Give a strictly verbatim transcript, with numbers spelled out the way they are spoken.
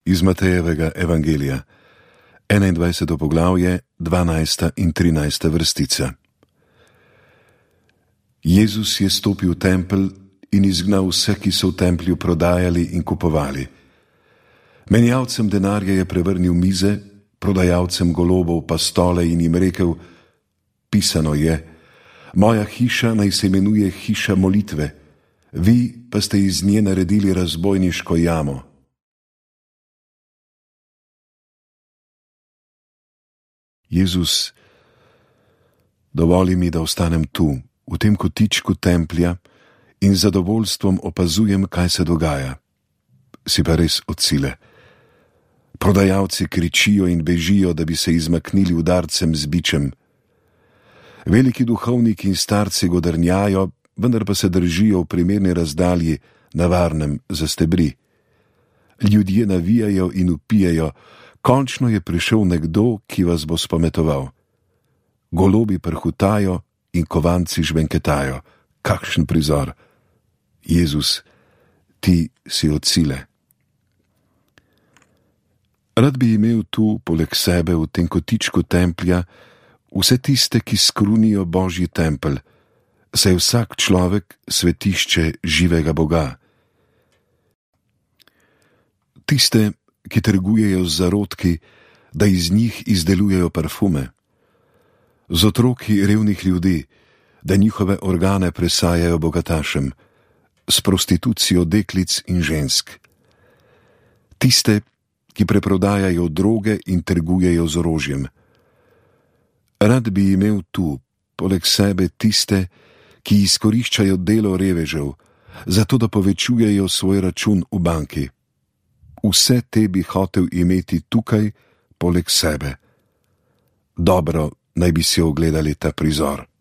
Iz Matejevega evangelija, enaindvajseto poglavje, dvanajsta in trinajsta vrstica. Jezus je stopil v tempelj in izgnal vse, ki so v templju prodajali in kupovali. Menjalcem denarja je prevrnil mize, prodajalcem golobov pa stole in jim rekel: pisano je, moja hiša naj se imenuje hiša molitve, vi pa ste iz nje naredili razbojniško jamo. Jezus, dovoli mi, da ostanem tu, v tem kotičku templja in z zadovoljstvom opazujem, kaj se dogaja. Si pa res od sile. Prodajalci kričijo in bežijo, da bi se izmaknili udarcem z bičem. Veliki duhovniki in starci godrnjajo, vendar pa se držijo v primerni razdalji na varnem za stebri. Ljudje navijajo in vpijejo: končno je prišel nekdo, ki vas bo spametoval. Golobi prhutajo in kovanci žvenketajo. Kakšen prizor! Jezus, ti si od sile. Rad bi imel tu, poleg sebe, v tem kotičku templja, vse tiste, ki skrunijo Božji tempelj, saj je vsak človek svetišče živega Boga. Tiste, ki trgujejo z zarodki, da iz njih izdelujejo parfume. Z otroki revnih ljudi, da njihove organe presajajo bogatašem, s prostitucijo deklic in žensk. Tiste, ki preprodajajo droge in trgujejo z orožjem. Rad bi imel tu, poleg sebe, tiste, ki izkoriščajo delo revežev, zato da povečujejo svoj račun v banki. Vse te bi hotel imeti tukaj, poleg sebe. Dobro, naj bi si ogledali ta prizor.